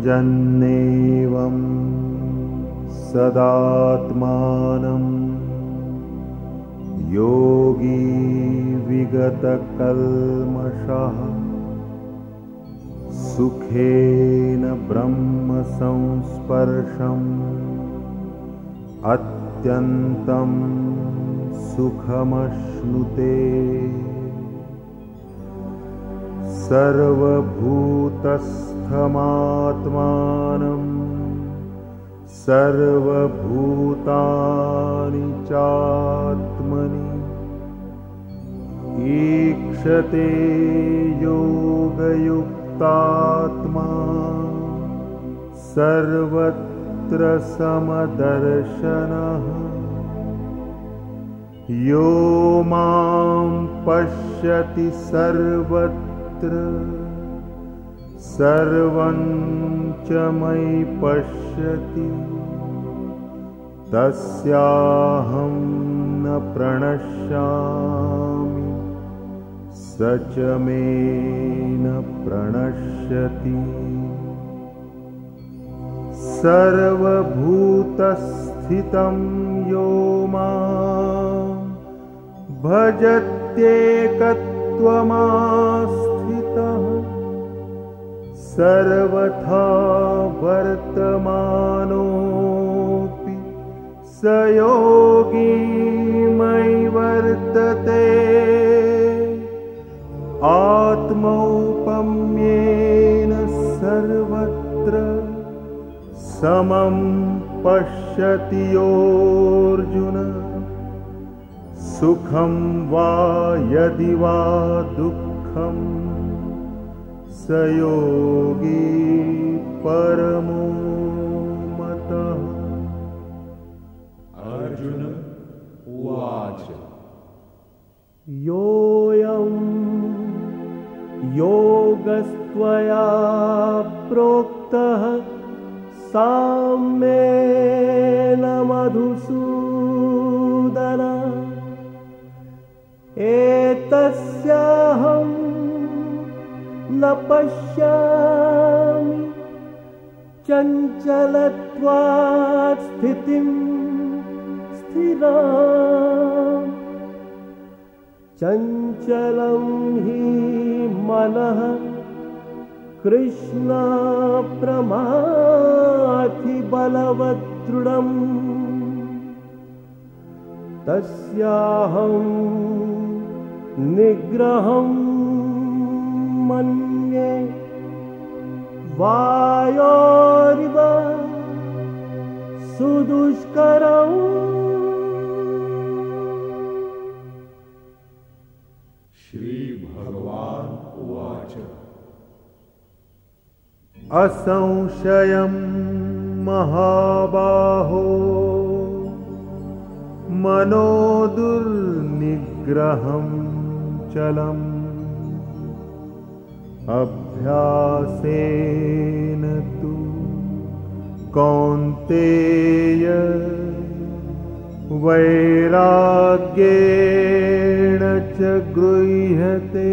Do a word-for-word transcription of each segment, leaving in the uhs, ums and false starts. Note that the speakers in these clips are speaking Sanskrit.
युञ्जन्नेवं सदात्मानं योगी विगतकल्मषः सुखेन ब्रह्मसंस्पर्शम् अत्यन्तं सुखमश्नुते। सर्वभूतस्थमात्मानं सर्वभूतानि चात्मनि ईक्षते योगयुक्तात्मा सर्वत्र समदर्शनः। यो मां पश्यति सर्वत्र सर्वं च मयि पश्यति तस्याहं न प्रणश्यामि स च मे न प्रणश्यति। सर्वभूतस्थितं यो मां भजत्येकत्वमास्थितः सर्वथा वर्तमानोऽपि स योगी मयि वर्तते। आत्मौपम्येन सर्वत्र समं पश्यति योऽर्जुन सुखं वा यदि वा दुःखं स योगी परमो मतः। अर्जुन उवाच योऽयं योगस्त्वया प्रोक्तः साम्येन मधुसूदन एतस्याहं न पश्यामि चञ्चलत्वात् स्थितिं स्थिराम्। चञ्चलं हि मनः कृष्ण प्रमाथि बलवदृढम् तस्याहं निग्रहं मन्ये वायोरिव सुदुष्करम्। श्री भगवान उवाच असंशयं महाबाहो मनो दुर्निग्रहं चलम् अभ्यासेन तु कौन्तेय वैराग्येण च गृह्यते।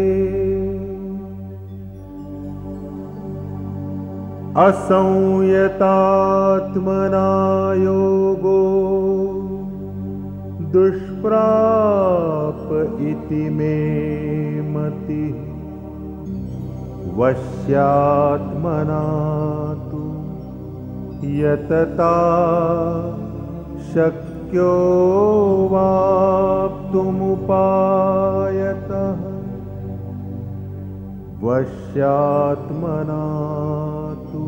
असंयतात्मना योगो दुष्प्राप इति मे मतिः। वश्यात्मना तु यतता शक्यो वाप्तुमुपायतः। वश्यात्मना तु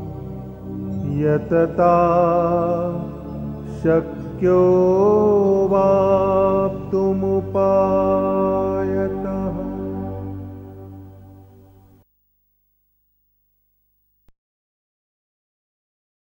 यतता शक्यो वाप्तुमुपायतः।